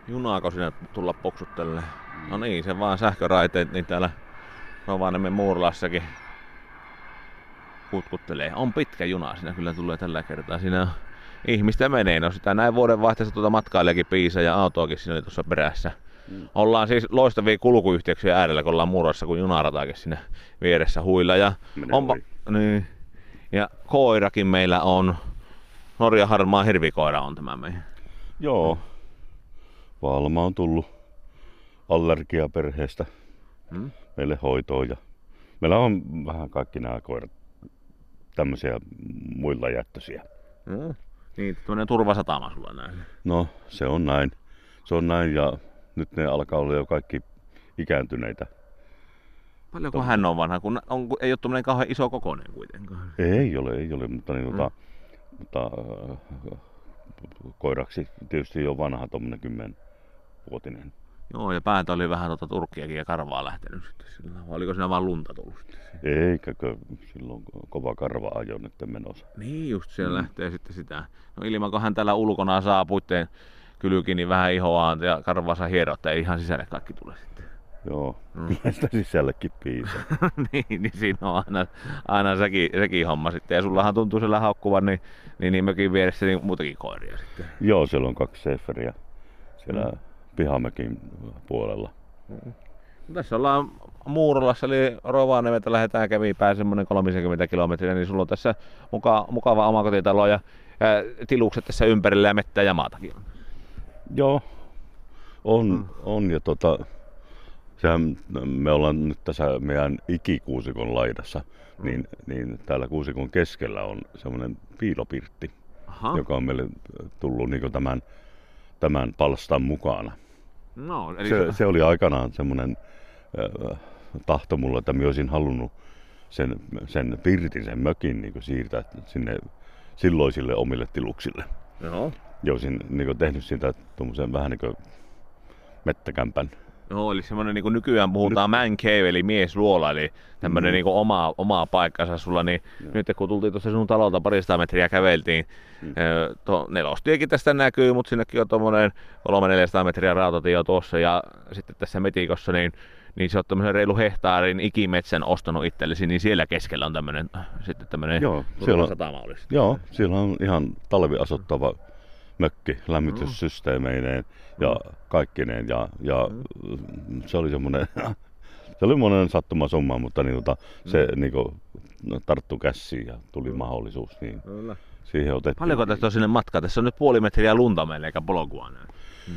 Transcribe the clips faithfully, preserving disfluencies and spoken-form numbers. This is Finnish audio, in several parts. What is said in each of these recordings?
Junaako sinne tulla poksuttelemaan? No niin, se vaan sähköraiteet, niin täällä Rovaniemen Muuralassakin kutkuttelee. On pitkä juna, siinä kyllä tulee tällä kertaa. Siinä on ihmistä menee, no sitä näin vuodenvaihteessa tuota matkailijakin piisaa ja autoakin siinä oli tuossa perässä. Mm. Ollaan siis loistavia kulkuyhteyksiä äärellä, kun ollaan Muurassa, kun junarataakin siinä vieressä huilla. Ja, onpa, niin, ja koirakin meillä on. Norjan harmaa hirvikoira on tämä meidän. Joo. Valma on tullut allergiaperheestä hmm? meille hoitoon. Ja meillä on vähän kaikki nämä koirat tämmöisiä muilla jättöisiä. Hmm. Niin, tämmöinen turvasatama sulla näin. No, se on näin. Se on näin ja nyt ne alkaa olla jo kaikki ikääntyneitä. Paljonko Tom... hän on vanha, kun on, ei ole tämmöinen kauhean iso kokoinen kuitenkaan? Ei ole, ei ole, mutta, niin, hmm. mutta, mutta äh, koiraksi tietysti jo vanha tuommoinen kymmenvuotinen. Joo, ja päältä oli vähän tuota turkkiakin ja karvaa lähtenyt sitten sillä. Oliko siinä vaan lunta tullut sitten? Eikäkö silloin kova karva ajo nyt menossa. Niin just siellä mm. lähtee sitten sitä. No ilman kun hän täällä ulkona saa puitteen kylki, niin vähän ihoaan ja karvaansa hierottaa, ei ihan sisälle kaikki tulee sitten. Joo, mm. kyllä sitä sisällekin piisaa. niin, niin siinä on aina, aina sekin, sekin homma sitten. Ja sullahan tuntuu siellä haukkuvan, niin, niin, niin mökin vieressä niin muutakin koiria sitten. Joo, siellä on kaksi seeferiä siellä mm. pihamökin puolella. Mm. Tässä ollaan Muurolassa, eli Rovaniemeltä lähdetään Kemipään semmoinen kolmekymmentä kilometriä, niin sulla on tässä muka, mukava omakotitalo ja, ja tilukset tässä ympärillä ja mettää ja maatakin on. Joo, on, mm. on ja tota, sehän, me ollaan nyt tässä meidän ikikuusikon laidassa, mm. niin, niin täällä kuusikon keskellä on semmoinen piilopirtti, aha, joka on meille tullut niin tämän, tämän palstan mukana. No, eli se, se oli aikanaan semmoinen äh, tahto mulla, että mä olisin halunnut sen, sen pirtin, sen mökin niin siirtää sinne silloisille omille tiluksille. Joo. Ja olisin niin tehnyt siitä tuommoisen vähän niin kuin mettäkämpän. Joo, eli semmoinen niin kuin nykyään puhutaan nyt man cave, eli miesluola, eli tämmöinen mm. niin kuin oma, oma paikkansa sulla, niin ja nyt kun tultiin tuossa sinun talolta parista metriä käveltiin, mm. tuo nelostiekin tästä näkyy, mutta sinnekin on tuommoinen kolme neljäsataa metriä rautatie jo tuossa, ja sitten tässä metikossa, niin, niin se on tämmöisen reilu hehtaarin ikimetsän ostanut itsellesi, niin siellä keskellä on tämmöinen sitten tämmöinen satama olisi. Joo, siellä on ihan talviasuttava mökki lämmityssysteemeineen ja kaikkineen ja, ja mm. se oli semmoinen se oli monen sattuma summa, mutta niin, tota, se mm. niin kuin, no, tarttui käsiin ja tuli mm. mahdollisuus, niin kyllä siihen otettiin. Paljonko tästä on sinne matkaa? Tässä on nyt puoli metriä lunta meille eikä polkua näin. Mm.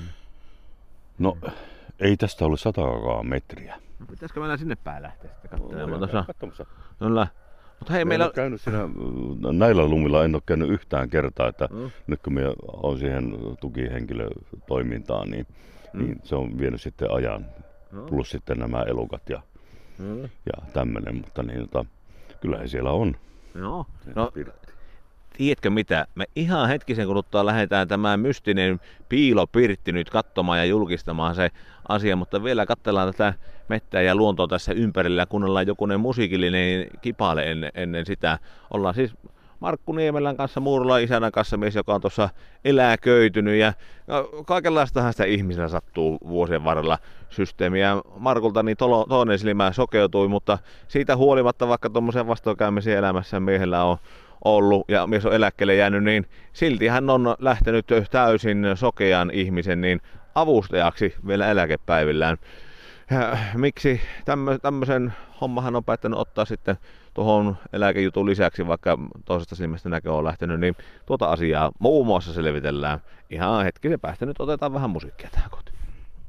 No ei tästä ole satakaan metriä. No, pitäisikö meillä sinne päin lähteä sitten katselemaan? No, katsomassa. Kyllä. Mutta hei, en meillä ole käynyt siinä, näillä lumilla en ole käynyt yhtään kertaa, että mm. nyt kun minä olen siihen tukihenkilötoimintaan, niin, mm. niin se on vienyt sitten ajan, no. plus sitten nämä elukat ja, mm. ja tämmöinen, mutta niin, tota, kyllähän siellä on. No, no tiedätkö mitä, me ihan hetkisen kuluttua lähdetään tämä mystinen piilopirtti nyt katsomaan ja julkistamaan se asia, mutta vielä katsellaan tätä mettää ja luontoa tässä ympärillä ja kuunnellaan jokunen musiikillinen kipale ennen, ennen sitä. Ollaan siis Markku Niemelän kanssa, Muurolan isänän kanssa mies, joka on tuossa eläköitynyt ja kaikenlaistahan sitä ihmisellä sattuu vuosien varrella systeemiä. Markulta niin tolo, toinen silmä sokeutui, mutta siitä huolimatta, vaikka tuommoisen vastoinkäymisiä elämässä miehellä on ollut ja mies on eläkkeelle jäänyt, niin silti hän on lähtenyt täysin sokean ihmisen niin avustajaksi vielä eläkepäivillään. Ja miksi tämmöisen hommahan on päättänyt ottaa sitten tuohon eläkejutun lisäksi, vaikka toisesta silmästä näkö on lähtenyt, niin tuota asiaa muun muassa selvitellään. Ihan hetkisen päästä nyt otetaan vähän musiikkia tähän kotiin.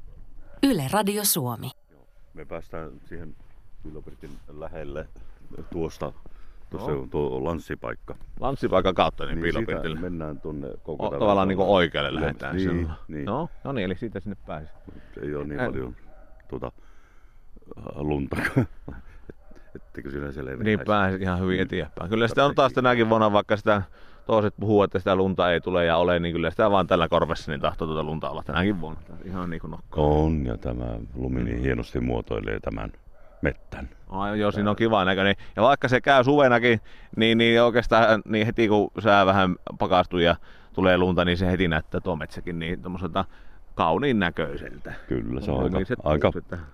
Yle Radio Suomi. Me päästään siihen Piilopirtin lähelle tuosta. Tuossa on tuo lanssipaikka. Lanssipaikan kautta niin, niin Piilopirtille. Mennään tuonne koko o, tavallaan niin kuin oikealle lähdetään niin, sillä. Niin. No, no niin, eli siitä sinne pääsi. Ei ole niin en... paljon tuota, lunta, etteikö siinä selviä. Niin pääsi ihan hyvin eteenpäin. Kyllä sitä on taas tänäkin vuonna, vaikka sitä toiset puhuu, että sitä lunta ei tule ja ole, niin kyllä sitä vaan tällä korvessa niin tahtoo tuota lunta olla tänäkin vuonna. Ihan niin kuin nokkaa. On, ja tämä lumi niin hienosti muotoilee tämän mettän. Ai joo, siinä on kiva näköinen. Ja vaikka se käy suvenakin, niin, niin oikeastaan niin heti kun sää vähän pakastuu ja tulee lunta, niin se heti näyttää tuo metsäkin niin tommoselta kauniin näköiseltä. Kyllä, se on aika, aika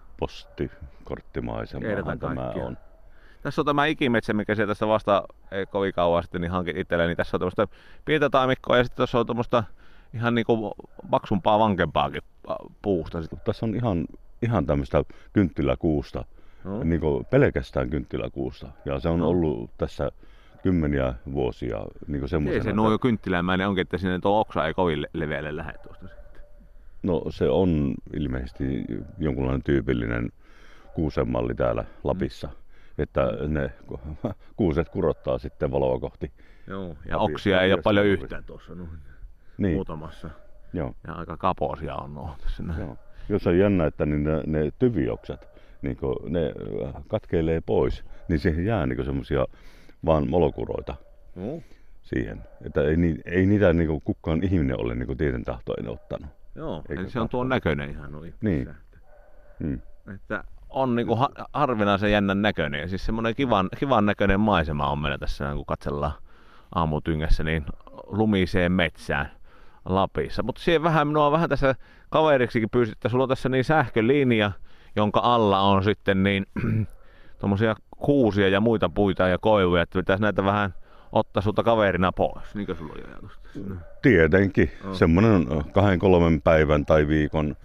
postikorttimaisemaahan tämä on. Tässä on tämä ikimetsä, mikä sieltä tästä vasta ei kovin kauan sitten niin hankin itselleni. Niin tässä on tämmöistä pientä taimikkoa ja sitten tuossa on tämmöistä ihan niinku paksumpaa, vankempaakin puusta. Tässä on ihan, ihan tämmöistä kynttiläkuusta, no. Niinku pelkästään kynttiläkuusta. Ja se on no. ollut tässä kymmeniä vuosia niinku semmoisena. Ei se nuo jo kynttilämäinen onkin, että sinne tuo oksa ei kovin leveälle lähde tuosta sitten. No se on ilmeisesti jonkunlainen tyypillinen kuusenmalli täällä Lapissa. Mm. Että ne kuuset kurottaa sitten valoa kohti. Joo, ja oksia ei ole paljon yhtään tuossa no, niin. muutamassa. Joo. Ja aika kapoisia on nuo tässä. Joo. Jos on jännä, että niin ne, ne tyviokset, niin ne katkeilee pois, niin siihen jää niin semmoisia vaan molokuroita mm. siihen. Että ei, ei niitä niin kukaan ihminen ole niin tieten tahtoen ottanut. Joo, eli se on tuon näköinen ihan noin. Niin. Hmm. Että on niinku ha- harvinaisen jännän näköinen ja siis semmoinen kivan, kivan näköinen maisema on meillä tässä, kun katsellaan aamutyngässä, niin lumiseen metsään Lapissa. Mutta siihen vähän minua on vähän tässä kaveriksikin pyysit, että sulla on tässä niin sähkölinja, jonka alla on sitten niin tommosia kuusia ja muita puita ja koivuja, että pitäisi näitä vähän ottaa sulta kaverina pois. Niinkö sulla on jo ajatusta? Tietenkin. Oh. Semmoinen kahden kolmen päivän tai viikon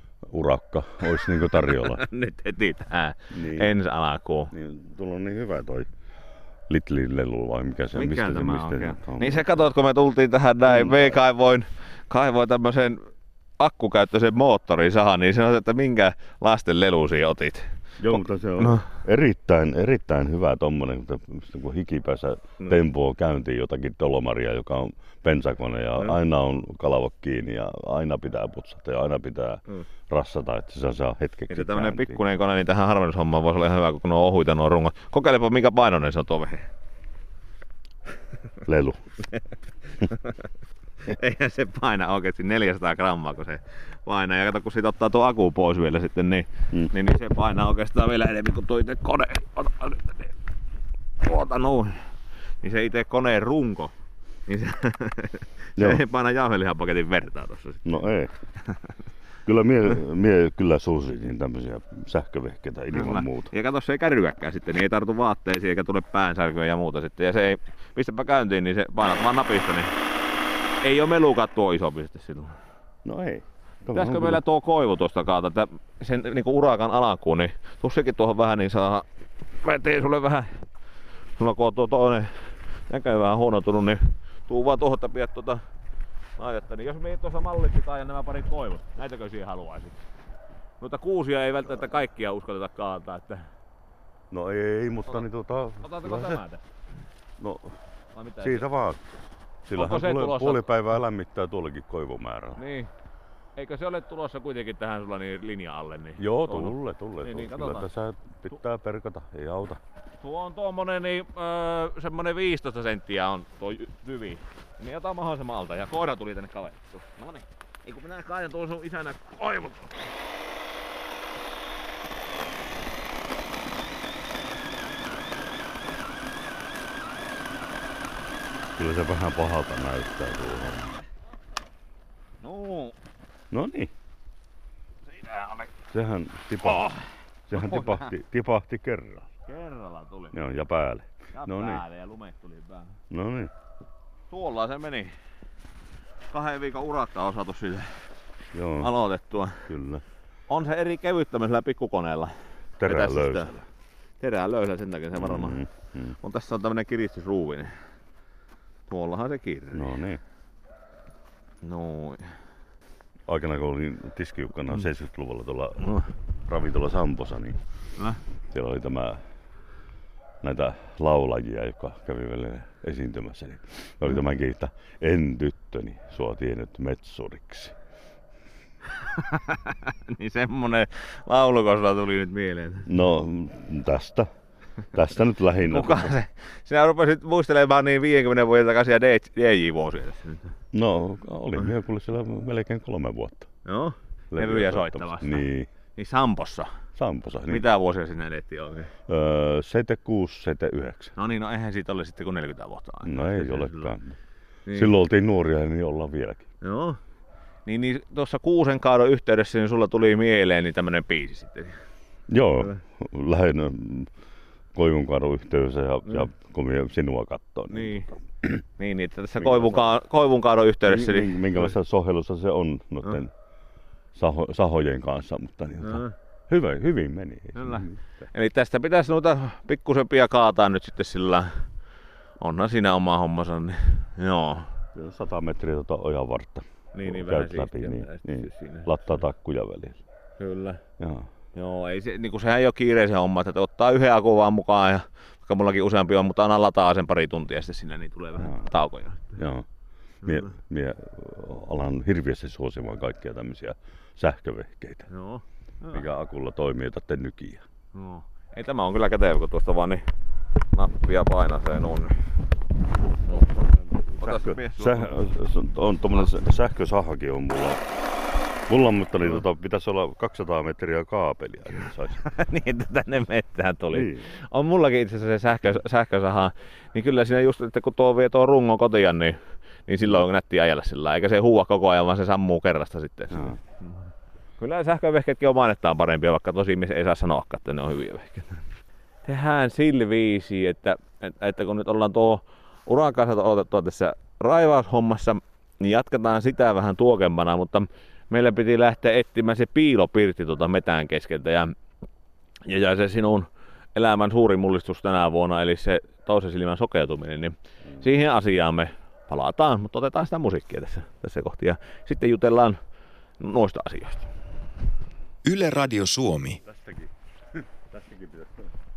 urakka olisi niinku tarjolla. Nyt heti tähän niin. Ensi alkuun. Niin, tuolla on niin hyvä toi Lidlin lelu vai mikä se mikä mistä tämä se, mistä on? Niin se katsot, kun me tultiin tähän näin, mm. V-kaivoin kaivoin tämmöisen akkukäyttöisen moottorin sahan, niin sanoit, että minkä lasten lelusi otit? Joo, mutta se on no. erittäin, erittäin hyvä tommonen, kun hikipäässä no. tempoo käyntiin jotakin dolomaria, joka on pensakone ja no. aina on kalvot kiinni ja aina pitää putsata ja aina pitää no. rassata, että se saa hetkeksi ja tämmönen pikkuinen kone, niin tähän harvennushommaan voisi olla ihan hyvä, kun nuo on ohuita nuo rungot. Kokeilepa, mikä painoinen se on tuo vehe. Lelu. Eihän se paina oikeesti neljäsataa grammaa, kun se painaa. Ja kato, kun siitä ottaa tuo akku pois vielä sitten, niin, mm. niin, niin se painaa oikeastaan vielä enemmän kuin tuo itse kone. Ota, niin, ota noin. Niin se itse koneen runko, niin se, se ei paina jauhelihapaketin vertaa tossa sitten. No ei. Kyllä mie, mie kyllä suositin tämmöisiä sähkövehkeitä ilman kyllä. muuta. Ja kato, se ei kärryäkään sitten, niin ei tartu vaatteisiin eikä tule päänsärkyä ja muuta sitten. Ja se ei, pistäpä käyntiin, niin se painat vaan napista, niin ei oo melukat tuo iso piste silloin. No ei. Pitäisikö meillä tuo koivu tuosta kaata, että sen niinku urakan alkuun, niin tussiekin tuohon vähän, niin saa... Mä tein sulle vähän... Sulla kun on tuo toinen näköjään vähän huonontunut, niin tuu vaan tuohon, että pidät tuota laitetta. Niin jos me tuossa mallittaa ja nämä parit koivut, näitäkö siihen haluaisit? Noita kuusia ei välttämättä kaikkia uskoteta kaataa, että... No ei, mutta Ota, niin tota... Otatko tämä tästä? No, siitä vaan. Sillähän tulee puoli päivää lämmittää tuollekin koivumäärää. Niin. Eikö se ole tulossa kuitenkin tähän sulla niin linja alle? Niin joo, tulle, tulle. Niin, niin, kyllä tässä pitää perkata, ei auta. Tuo on tuommoinen niin, öö, semmonen viisitoista senttiä on tuo tyvi. Niin ota mahdollisimman alta ja koira tuli tänne kaveriksi. No niin. Ei kun minä kaajan tuon sun isänä koivut. Kyllä se vähän pahalta näyttää tuohon. No. No niin. Siinä oli. Sehän tipahti, oh. Sehän tipahti, tipahti kerralla. Kerralla tuli. Joo, ja päälle. Ja no päälle niin. Ja lumet tuli päälle. No niin. Tuolla se meni. Kahden viikon urakka on saatu sille Joo. aloitettua. Kyllä. On se eri kevyt tämmöisellä pikkukoneella. Terää löysällä. Terää löysällä, sen takia se varmaan. Mm, mm. On tässä on tämmönen kiristysruuvi. Niin tuollahan se kirri. No niin. Noin. Aikana kun olin tiskiukkana mm. seitsemänkymmentäluvulla tuolla no. ravintola Samposa, niin no. siellä oli tämä näitä laulajia, jotka kävi vielä esiintymässä. Niin oli mm. tämäkin, että en tyttöni sua tiennyt metsuriksi. Niin semmonen lauluko sulla tuli nyt mieleen? No tästä. Tästä nyt lähinnä. Kuka se? Sinä rupesit muistelemaan niin viidenkymmenen vuoden takaisia D J-vuosia tässä nyt. No, olin minä kuule siellä melkein kolme vuotta. Joo, levyjä soittamassa. Niin. Niin Sampossa. Sampossa, niin. Mitä vuosia sinä elettiin oikein? Öö, seitsemänkymmentäkuusi seitsemänkymmentäyhdeksän. No niin, no eihän siitä ole sitten kuin neljäkymmentä vuotta aina. No ei olekaan. Silloin, niin. silloin oltiin nuoria ja niin ollaan vieläkin. Joo. Niin, niin tuossa Kuusenkaadon yhteydessä niin sulla tuli mieleen niin tämmönen biisi sitten. Joo, lähinnä Koivunkaadon yhteydessä ja, mm. ja kun minä sinua katsoin. Niin, niin, niin että tässä Koivunka- Koivunkaadon yhteydessä... Niin, minkälaista sohellusta se on noiden mm. saho, sahojen kanssa, mutta niin, mm. hyvin, hyvin meni. Kyllä. Eli tästä pitäisi noita pikkusempia kaataa nyt sitten sillä, onhan siinä oma hommansa, niin joo. Sata metriä tuota ojan vartta. Niin, niin vähän läpi, niin, niin, siinä. lattaa takkuja välillä. Kyllä. Joo. Joo, ei se, niin kuin sehän ei ole kiireisen homma, että ottaa yhden akun vaan mukaan ja vaikka mullakin useampi on, mutta aina lataa sen pari tuntia sitten sinne, niin tulee vähän Joo. taukoja. Joo. Mie, mie alan hirveästi suosimaan kaikkia tämmöisiä sähkövehkeitä, Joo. mikä akulla toimii, jotta nykiä. Joo. Ei tämä on kyllä kätevä, kun tuosta vaan niin nappia painasee noin. No. Sähkö, säh, on tommonen sähkösahakin on mulla. Mulla, mutta niin, tota, pitäisi olla kaksisataa metriä kaapelia. Niin, että tänne mettään tuli. Niin. On mullakin itse asiassa se sähkö, sähkösaha. Niin kyllä siinä just, että kun tuo vie tuon rungon kotiin, niin, niin silloin on nätti ajella sillä. Eikä se huua koko ajan, vaan se sammuu kerrasta sitten. No. Kyllä sähkövehkeetkin on mainettaan parempia, vaikka tosi ei saa sanoakaan, että ne on hyviä vehkeitä. Tehdään sillä viisi, että, että, että kun nyt ollaan tuo urakansa otettua tässä raivaushommassa, niin jatketaan sitä vähän tuokempana, mutta meillä piti lähteä etsimään se piilopirtti tuota metään keskeltä ja, ja, ja se sinun elämän suuri mullistus tänä vuonna, eli se toisen silmän sokeutuminen, niin mm. siihen asiaan me palataan, mutta otetaan sitä musiikkia tässä, tässä kohti ja sitten jutellaan noista asioista. Yle Radio Suomi. Tästäkin, tästäkin pitäisi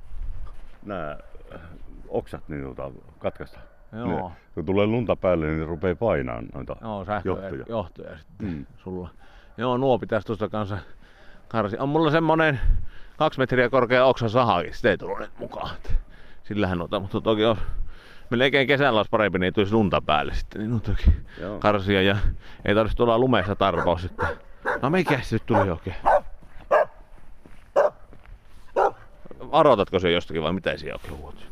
nämä oksat niin katkaista. Joo. Ne, kun tulee lunta päälle, niin ne rupeaa painamaan noita Joo, johtoja. johtoja sitten mm. sulla. Joo, nuo pitäisi tuosta kanssa karsia. On mulla semmonen kaksi metriä korkea oksasahakin, sitä ei tullut nyt mukaan. Sillähän noita, mutta toki on melkein kesällä olisi parempi, niin ei tulisi lunta päälle sitten, niin toki karsia ja ei tarvitsisi tulla lumessa tarpaus sitten. No mikä se nyt tuli oikein? Varoitatko se jostakin vai mitä siellä oikein huuti?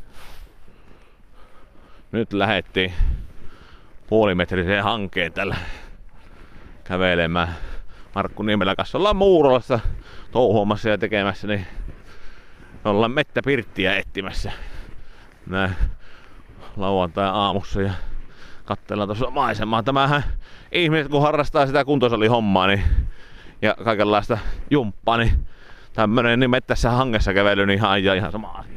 Nyt lähettiin puolimetriseen hankeen tällä kävelemään. Markku Niemelän kanssa ollaan Muurolassa touhuamassa ja tekemässä, niin ollaan mettäpirttiä etsimässä näin lauantai aamussa ja katsellaan tuossa maisemaa. Tämähän ihmiset kun harrastaa sitä kuntosalihommaa niin, ja kaikenlaista jumppaa, niin tämmönen niin mettässä hangessa kävely niin ihan, ihan sama asia.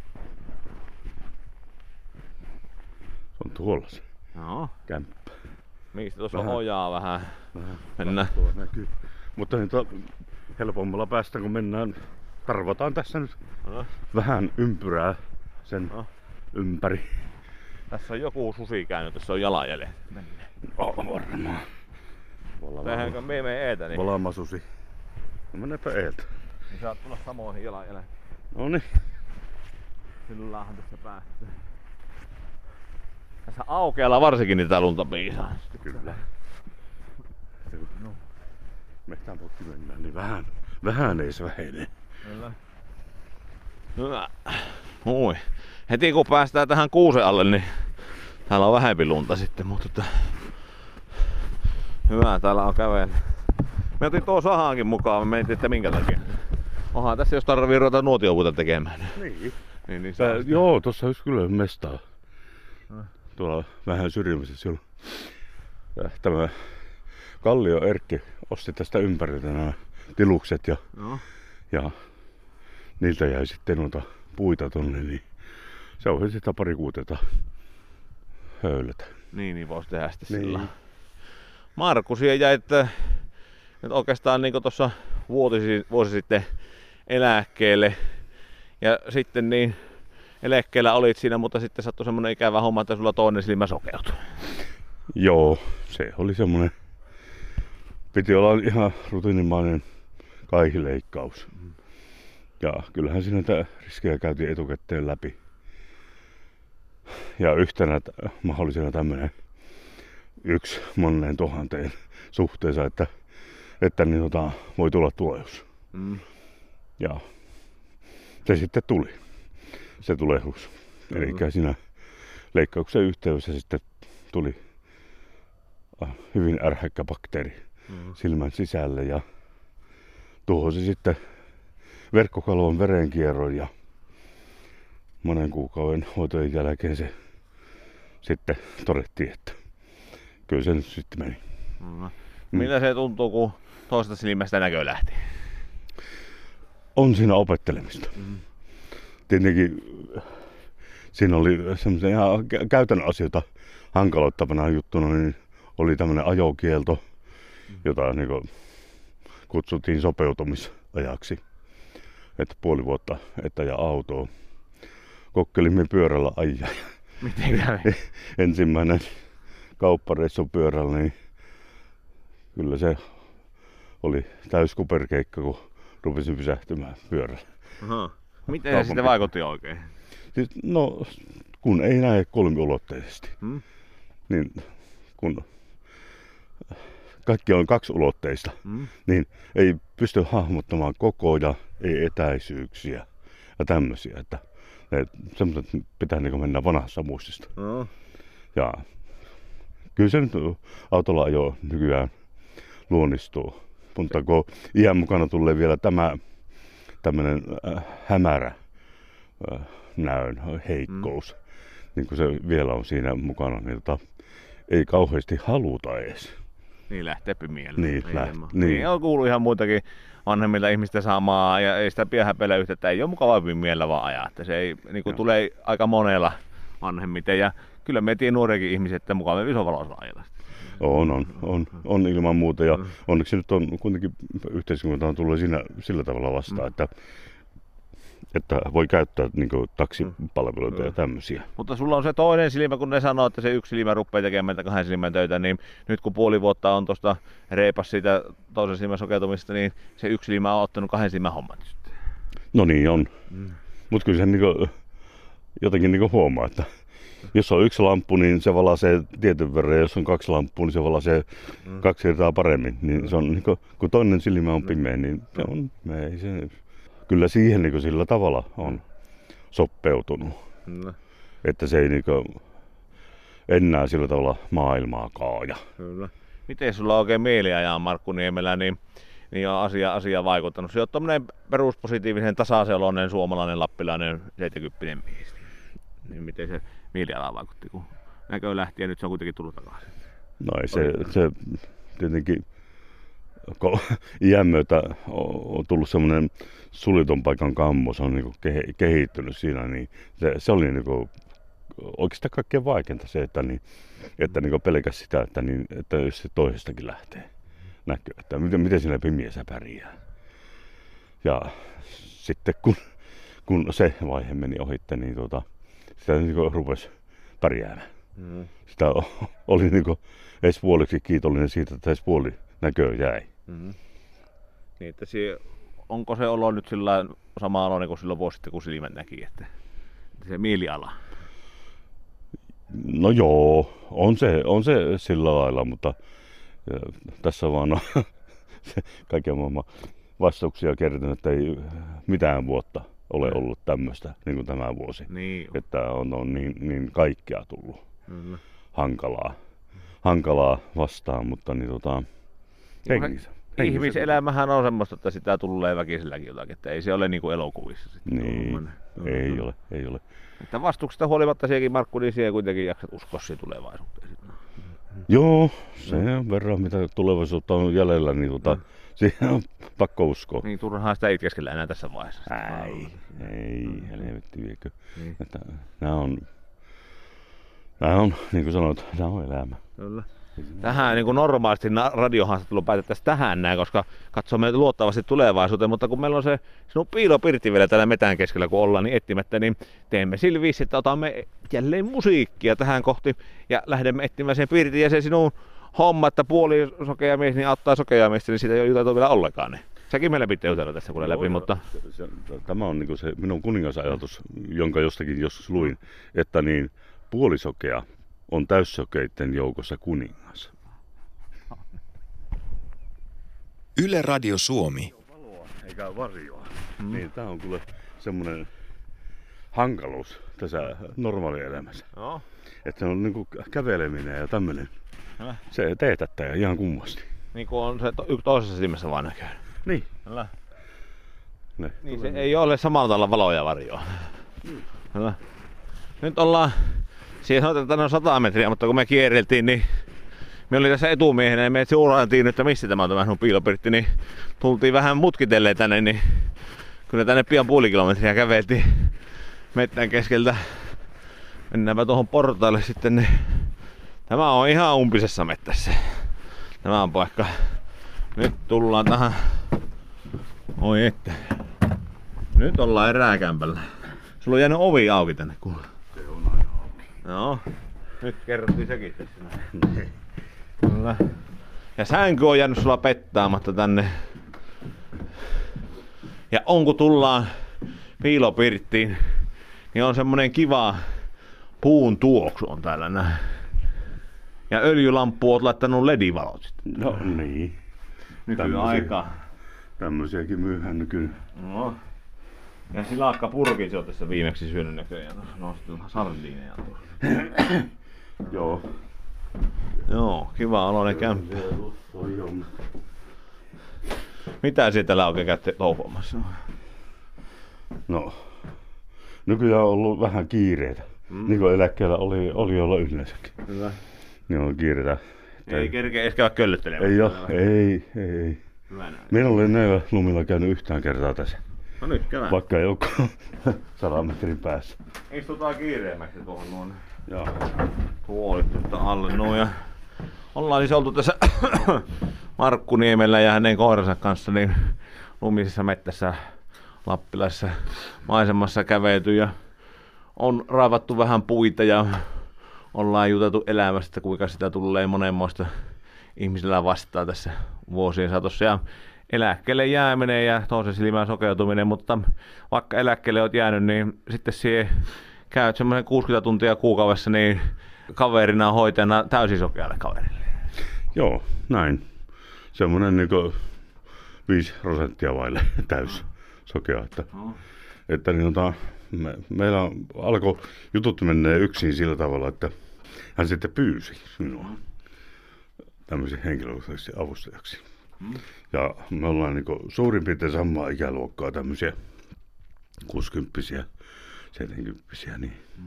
On tuolla se Joo. kämppä. Mistä tuossa on ojaa vähän? Vähän mennään. Näkyy. Mutta nyt on helpommalla päästä kun mennään. Tarvataan tässä nyt no. vähän ympyrää sen no. ympäri. Tässä on joku susi käynyt, tässä on jalanjäljet. Oh, varmaan. Tehdäänkö me mene eetä? Niin... Valamasusi. No menepä eeltä. Niin saat tulla samoihin jalanjäljet. Noniin. Sillähän tässä päästä. Tässä aukealla varsinkin niitä lunta piisaa. Kyllä. No. Mehtään pokki mennään, niin vähän, vähän ei se vähene. Kyllä. Hyvä. Ui. Heti kun päästään tähän kuusen alle, niin täällä on vähempi lunta sitten, mutta että... Hyvä, täällä on kävellä. Me otin tuo sahaankin mukaan, me mietin, että minkä takia. Onhan tässä jos tarvii ruveta nuotiopuuta tekemään. Niin. niin, niin Tää, joo, tossa olisi kyllä mestaa. Tuolla vähän syrjimmässä siellä. Tämä Kallio Erkki osti tästä ympäriltä nämä tilukset ja, no. ja niiltä jäi sitten noita puita tonne, niin se on sitä pari kuuteta höylätä. Niin, niin voisi tehdä sitten niin. Sillä. Markku siihen jäi, että, että oikeastaan niin kuin tuossa vuosi, vuosi sitten eläkkeelle ja sitten niin eläkkeellä olit siinä, mutta sitten sattui semmonen ikävä homma, että sulla toinen silmä sokeutui. Joo, se oli semmonen. Piti olla ihan rutiinimainen kaihileikkaus. Ja kyllähän siinä näitä riskejä käytiin etukäteen läpi. Ja yhtenä t- mahdollisena tämmönen yksi monen tuhanteen suhteessa, että, että niin tota, voi tulla tulehdus. Mm. Ja se sitten tuli. Se tulehdus. Mm. Eli siinä leikkauksen yhteydessä sitten tuli hyvin ärhäkkä bakteeri mm. silmän sisälle ja tuhosi sitten verkkokalvon verenkierron ja monen kuukauden hoitojen jälkeen se sitten todettiin, että kyllä se nyt sitten meni. Mm. Miltä se tuntuu, kun toisesta silmästä näkö lähti? On siinä opettelemista. Mm. Tietenkin siinä oli semmoisia ihan käytännön asioita hankaloittavana juttuna, niin oli tämmöinen ajokielto, mm. jota niin kuin kutsuttiin sopeutumisajaksi. Että puoli vuotta et aja autoa. Kokkelimme pyörällä ajaa. Miten kävi? Ensimmäinen kauppareissu pyörällä, niin kyllä se oli täys kuperkeikka, kun rupesin pysähtymään pyörällä. Aha. Miten se sitten vaikutti oikein? Siis, no, kun ei näe kolmiulotteisesti, hmm? niin kun kaikki on kaksiulotteista, hmm? niin ei pysty hahmottamaan kokoja, ei etäisyyksiä ja tämmöisiä. Että semmoiset pitää niin mennä vanhassa muistista. No. Ja kyllä se nyt autolla ajo nykyään luonnistuu. Mutta kun iän mukana tulee vielä tämä tämmöinen äh, hämärä äh, näön heikkous, mm. niin kun se vielä on siinä mukana, niin tota, ei kauheasti haluta edes. Niin lähtee mieleen. Niin, niin, läht, niin. niin. On kuullut ihan muitakin vanhemmilta ihmistä samaa ja ei sitä pidä häpeillä yhtä, että ei ole mukava mielellä vaan ajaa. Että se ei, niin kuin tulee aika monella vanhemmiten ja kyllä me tiedän nuoriakin ihmisiä, että mukava isovalossa ajalla. On, on, on, on ilman muuta ja onneksi nyt on kuitenkin yhteiskunta on tullut siinä sillä tavalla vastaan, mm. että, että voi käyttää niin kuin taksipalveluita mm. ja tämmöisiä. Mutta sulla on se toinen silmä, kun ne sanoo, että se yksi silmä rupeaa tekemään kahden silmän töitä, niin nyt kun puoli vuotta on tuosta reipas siitä toisen silmän sokeutumista, niin se yksi silmä on ottanut kahden silmän hommat. No niin on, mm. mutta kyllä se niin kuin, jotenkin niin kuin huomaa, että jos on yksi lamppu, niin se valaisee tietyn verran, ja jos on kaksi lamppua, niin se valaisee mm. kaksi kertaa paremmin. Niin se on, niin kuin, kun toinen silmä on pimeä, niin se on, ei se, kyllä siihen niin kuin sillä tavalla on sopeutunut. Mm. Että se ei niin kuin, enää sillä tavalla maailmaa kaaja. Kyllä. Miten sulla oikein mieli ajaa Markku Niemelä, niin, niin on asia, asia vaikuttanut? Se on tämmöinen peruspositiivinen, tasaseloinen, suomalainen, lappilainen, seitsemänkymppinen mies. Niin miten se mieliala vaikutti, kun näkö lähti ja nyt se on kuitenkin tullut takaisin? No ei se, se tietenkin, kun iän myötä on tullut semmoinen suljetun paikan kammo, se on niin kuin kehittynyt siinä, niin se, se oli niin kuin oikeastaan kaikkein vaikeinta se, että, niin, että niin pelkäs sitä, että, niin, että jos se toisestakin lähtee, näkyy, että miten, miten siinä pimeässä pärjää. Ja sitten kun, kun se vaihe meni ohitte, niin tuota, sitä niin rupesi pärjäämään. Mm. Sitä oli niin edes puoliksi kiitollinen siitä, että edes puoli näköä jäi. Mm. Niin, että se, onko se olo nyt sillä sama olo kuin silloin vuosi sitten, kun silmät näki, että, että se mieliala? No joo, on se, on se sillä lailla, mutta tässä vaan on kaiken maailman vastauksia kertonut, että ei mitään vuotta ole ollut tämmöistä niin kuin tämä vuosi. Niin. Että on, on niin, niin kaikkea tullut mm. hankalaa, hankalaa vastaan, mutta niin tota, hengissä. Ihmiselämähän on semmoista, että sitä tulee väkiselläkin jotakin, että ei se ole niin kuin elokuvissa. Sitten niin, ei mm. ole, ei ole. Että vastuksesta huolimatta siihenkin Markku, niin siihen kuitenkin jaksat uskoa siihen tulevaisuuteen. Joo, sen verran mitä tulevaisuutta on jäljellä, niin tota, mm. siihen on pakko uskoa. Niin turhaan sitä itkeskellä enää tässä vaiheessa. Ei, ei, helvetti viekö. Niin. Että nämä on, nämä on, niin kuin sanoit, nämä on elämä. Kyllä. Tähän niin kuin normaalisti radiohaastattelu päätettäisiin tähän näin, koska katsomme luottavasti tulevaisuuteen, mutta kun meillä on se sinun piilopirtti vielä täällä metän keskellä, kun ollaan niin etsimättä, niin teemme sillä viisi, että otamme jälleen musiikkia tähän kohti ja lähdemme etsimään sen pirtin ja se sinun homma, että puoli sokea mies niin auttaa sokea miestä, niin siitä ei ole jutella vielä ollenkaan. Niin. Säkin meillä pitää jutella tässä kuule läpi, mutta... Se, se, tämä on niin se minun kuningasajatus, jonka jostakin joskus luin, että niin puolisokea on täyssokeitten joukossa kuningas. Yle Radio Suomi. Eikä varjoa. Mm. Niin, tämä on kyllä semmoinen hankaluus tässä normaalielämässä. No. Että se on niinku käveleminen ja tämmöinen. Se teetättää ihan kummasti. Niin kuin on se to- toisessa silmässä vaan näkyy. Niin. Kyllä. Ne. Niin se ei ole samalla tavalla valoja ja varjoa. Kyllä. Nyt ollaan, siihen sanotaan, että tänne on sata metriä, mutta kun me kierreltiin, niin me oli tässä etumiehenä ja me seuraantiin, että missä tämä on tämä sun piilopirtti, niin tultiin vähän mutkitelleen tänne, niin kyllä tänne pian puoli kilometriä käveltiin mettän keskeltä. Mennäänpä tuohon portaille sitten, niin tämä on ihan umpisessa mettässä. Tämä on paikka. Nyt tullaan tähän. Oi että. Nyt ollaan erääkämpällä. Sulla on jäänyt ovi auki tänne kuule. Se on aina auki. No. Nyt kerrottiin sekin tässä. Kyllä. Ja sänky on jäänyt sulla pettaamatta tänne. Ja on kun tullaan piilopirttiin, niin on semmonen kiva puun tuoksu on täällä näin. Ja öljylamppu oot laittanut ledivalot sitten. No niin. Nykyaika. Tämmösiäkin myydään nykyään. No. Ja silakka purkin se on tässä viimeksi syönyt näköjään. No sitten sardiineja tuossa. Joo. Joo, kiva oloinen kämppä. Toi on. Mitä siellä täällä oikein käytte touhuamassa? No, nykyään on ollut vähän kiireitä. Mm. Niin kuin eläkkeellä oli, oli olla yleensäkin. Hyvä. Niin on kiireitä. Ei kerkeä edes käydä köllöttelemään. Ei oo, ei, ei. Hyvä näin. Minä olen näillä lumilla käynyt yhtään kertaa tässä. No nyt käydään. Vaikka ei olekaan sadan metrin päässä. Istutaan kiireemmäksi tuohon noin. Joo. Tuolit tuosta alle noin. Ja ollaan siis oltu tässä Markkuniemellä ja hänen koiransa kanssa niin lumisessa mettässä Lappilaisessa maisemassa kävelty ja on raivattu vähän puita ja ollaan juteltu elämästä, kuinka sitä tulee monenmoista ihmisillä vastaan tässä vuosien saatossa. Ja eläkkeelle jääminen ja toisen silmän sokeutuminen, mutta vaikka eläkkeelle olet jäänyt, niin sitten siihen käyt semmoisen kuusikymmentä tuntia kuukaudessa niin kaverina hoitajana täysin sokealle kaverille. Joo, näin. Semmoinen niinku viisi prosenttia vaille täys sokea. Että, No. että niin, ota, me, meillä alkoi jutut menee yksin sillä tavalla, että hän sitten pyysi minua tämmöisen henkilökohtaisesti avustajaksi. Mm. Ja me ollaan niinku suurin piirtein samaa ikäluokkaa tämmöisiä kuusikymppisiä, seitsemänkymppisiä, niin Mm.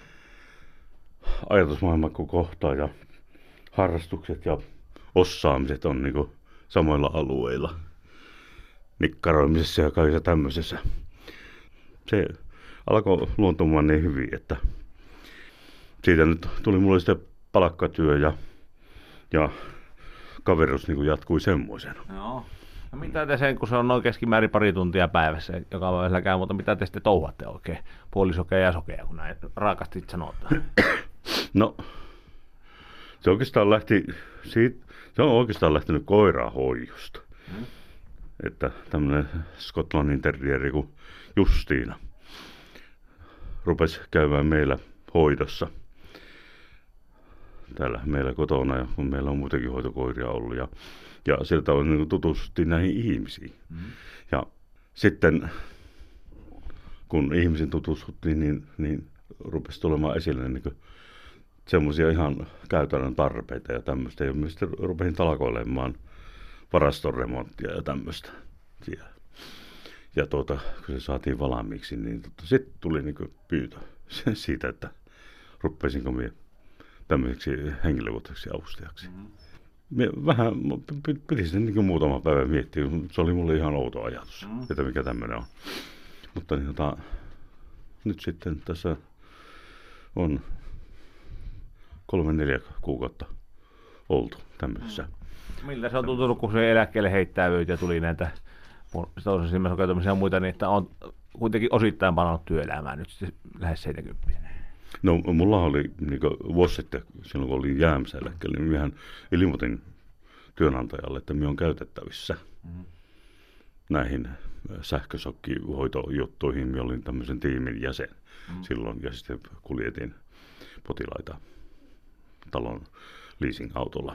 ajatusmaailma kun kohtaa ja harrastukset ja osaamiset on niinku samoilla alueilla. Nikkaroimisessa ja kaikessa tämmöisessä. Se alkoi luontumaan niin hyvin, että siitä nyt tuli mulle sitten palkkatyö ja, ja kaverus niin jatkui semmoisena. Joo. No mitä te sen, kun se on noin keskimäärin pari tuntia päivässä joka päivällä käy, mutta mitä te sitten touhuatte oikein? Puolisokea ja sokea, kun näin raakasti sanotaan. No, se oikeastaan lähti siitä, se on oikeastaan lähtenyt koirahoidosta. Mm. Että tämmönen Skotlannin terrieri kuin Justiina rupesi käymään meillä hoidossa. Täällä meillä kotona, ja kun meillä on muutenkin hoitokoiria ollut. Ja, ja siltä on niin tutustuttiin näihin ihmisiin. Mm. Ja sitten kun ihmisiin tutustuttiin, niin, niin rupesi tulemaan esille niin semmoisia ihan käytännön tarpeita ja tämmöistä. Ja myös rupesin talkoilemaan varastoremonttia ja tämmöistä siellä. Ja tuota, kun se saatiin valmiiksi, niin tuota, sitten tuli niin pyytö siitä, että rupesinko minä tämmöiseksi henkilökohtaiseksi avustajaksi. Mm-hmm. Mie vähän, piti sitten niin muutama päivä miettiä, se oli mulle ihan outo ajatus, mm-hmm. että mikä tämmöinen on. Mutta niin, tota, nyt sitten tässä on kolme neljä kuukautta oltu tämmöisessä. Mm. Miltä se on tuntunut, kun se eläkkeelle heittäytyi ja tuli näitä toisen silmän sokeutumisia ja muita, niin että on kuitenkin osittain palannut työelämään nyt sitten lähes seitsemänkymmentä. No mulla oli niin vuosi sitten, silloin kun olin jäämässä eläkkeelle, niin minähän ilmoitin työnantajalle, että minä olen käytettävissä mm-hmm. näihin sähkösokkihoitojuttuihin. Minä olin tämmöisen tiimin jäsen mm-hmm. silloin ja sitten kuljetin potilaita talon leasing-autolla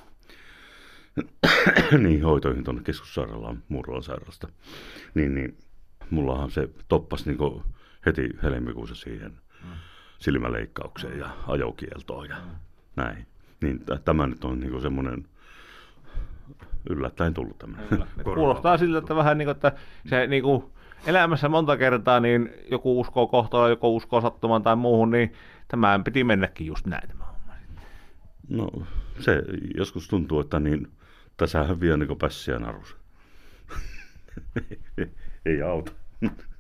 niin hoitoihin tuonne keskussairaalaan Muuralan sairaalasta. Niin, niin mullahan se toppasi niin heti helmikuussa siihen mm. silmäleikkaukseen ja ajokieltoon ja mm. näin. Niin t- tämä nyt on niin semmoinen yllättäen tullut tämmöinen. Kuulostaa siltä, että vähän niin kuin, että se niin kuin elämässä monta kertaa niin joku uskoo kohtaan, joku uskoo sattumaan tai muuhun, niin tämän piti mennäkin just näin tämä homma. No se joskus tuntuu, että niin, tässähän vie niin kuin pässiä narussa. Ei auta.